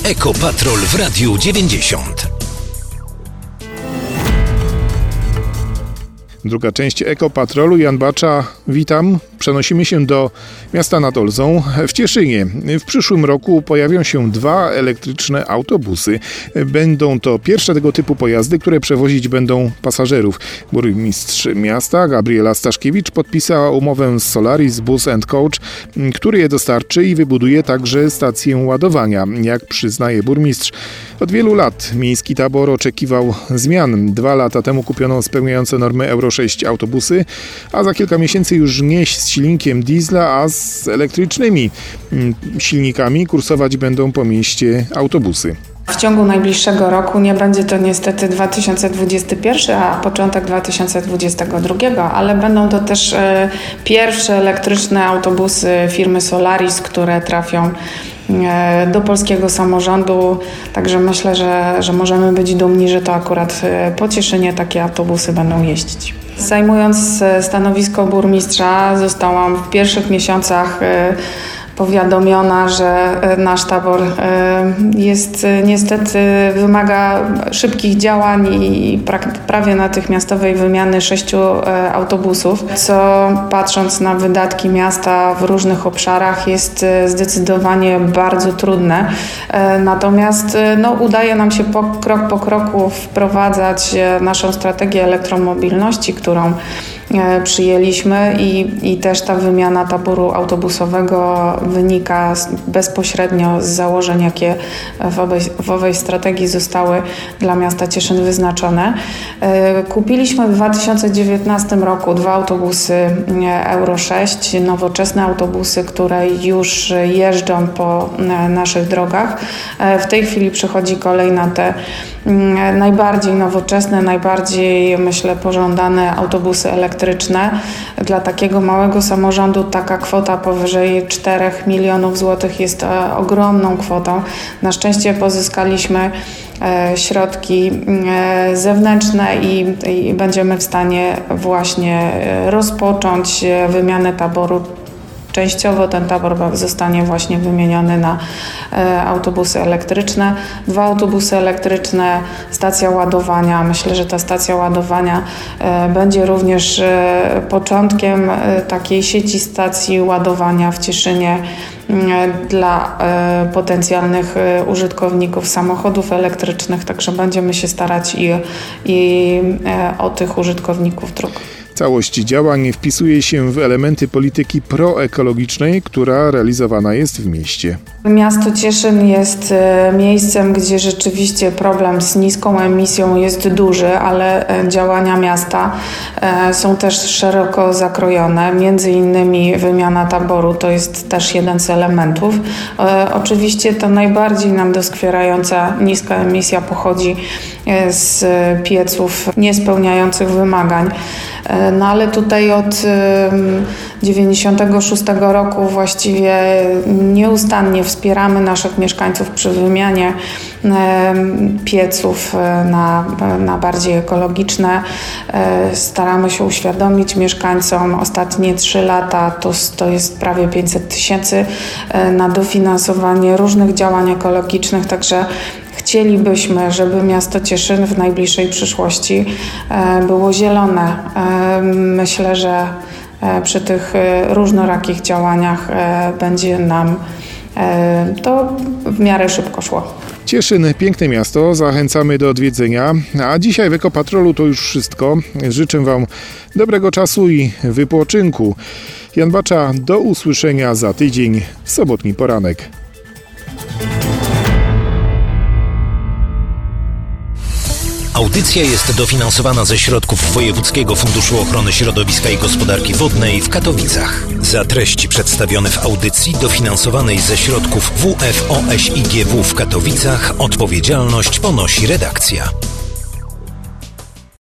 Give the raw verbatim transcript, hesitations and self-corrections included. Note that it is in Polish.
Ekopatrol w Radiu dziewięćdziesiąt. Druga część Ekopatrolu. Jan Bacza, witam. Przenosimy się do miasta nad Olzą w Cieszynie. W przyszłym roku pojawią się dwa elektryczne autobusy. Będą to pierwsze tego typu pojazdy, które przewozić będą pasażerów. Burmistrz miasta Gabriela Staszkiewicz podpisała umowę z Solaris Bus and Coach, który je dostarczy i wybuduje także stację ładowania. Jak przyznaje burmistrz, od wielu lat miejski tabor oczekiwał zmian. Dwa lata temu kupiono spełniające normy Euro sześć autobusy, a za kilka miesięcy już nie z silnikiem diesla, a z elektrycznymi silnikami kursować będą po mieście autobusy. W ciągu najbliższego roku nie będzie to niestety dwa tysiące dwudziesty pierwszy, a początek dwa tysiące dwudziestego drugiego, ale będą to też e, pierwsze elektryczne autobusy firmy Solaris, które trafią e, do polskiego samorządu. Także myślę, że, że możemy być dumni, że to akurat e, po Cieszynie takie autobusy będą jeździć. Zajmując stanowisko burmistrza, zostałam w pierwszych miesiącach e, powiadomiona, że nasz tabor jest niestety wymaga szybkich działań i prawie natychmiastowej wymiany sześciu autobusów, co patrząc na wydatki miasta w różnych obszarach jest zdecydowanie bardzo trudne. Natomiast no, udaje nam się po, krok po kroku wprowadzać naszą strategię elektromobilności, którą przyjęliśmy i, i też ta wymiana taboru autobusowego wynika z, bezpośrednio z założeń, jakie w owej, w owej strategii zostały dla miasta Cieszyn wyznaczone. Kupiliśmy w dwa tysiące dziewiętnastym roku dwa autobusy Euro sześć, nowoczesne autobusy, które już jeżdżą po naszych drogach. W tej chwili przychodzi kolej na te najbardziej nowoczesne, najbardziej, myślę, pożądane autobusy elektryczne. Dla takiego małego samorządu taka kwota powyżej czterech milionów złotych jest ogromną kwotą. Na szczęście pozyskaliśmy środki zewnętrzne i, i będziemy w stanie właśnie rozpocząć wymianę taboru. Częściowo ten tabor zostanie właśnie wymieniony na e, autobusy elektryczne. Dwa autobusy elektryczne, stacja ładowania. Myślę, że ta stacja ładowania e, będzie również e, początkiem e, takiej sieci stacji ładowania w Cieszynie e, dla e, potencjalnych e, użytkowników samochodów elektrycznych. Także będziemy się starać i, i e, o tych użytkowników dróg. Całość działań wpisuje się w elementy polityki proekologicznej, która realizowana jest w mieście. Miasto Cieszyn jest miejscem, gdzie rzeczywiście problem z niską emisją jest duży, ale działania miasta są też szeroko zakrojone. Między innymi wymiana taboru to jest też jeden z elementów. Oczywiście to najbardziej nam doskwierająca niska emisja pochodzi z pieców niespełniających wymagań. No ale tutaj od dziewięćdziesiątego szóstego roku właściwie nieustannie wspieramy naszych mieszkańców przy wymianie pieców na, na bardziej ekologiczne. Staramy się uświadomić mieszkańcom. Ostatnie trzy lata to, to jest prawie pięćset tysięcy na dofinansowanie różnych działań ekologicznych, także chcielibyśmy, żeby miasto Cieszyn w najbliższej przyszłości było zielone. Myślę, że przy tych różnorakich działaniach będzie nam to w miarę szybko szło. Cieszyn, piękne miasto, zachęcamy do odwiedzenia. A dzisiaj w Ekopatrolu to już wszystko. Życzę Wam dobrego czasu i wypoczynku. Jan Bacza, do usłyszenia za tydzień w sobotni poranek. Audycja jest dofinansowana ze środków Wojewódzkiego Funduszu Ochrony Środowiska i Gospodarki Wodnej w Katowicach. Za treści przedstawione w audycji dofinansowanej ze środków W F O S I G W w Katowicach odpowiedzialność ponosi redakcja.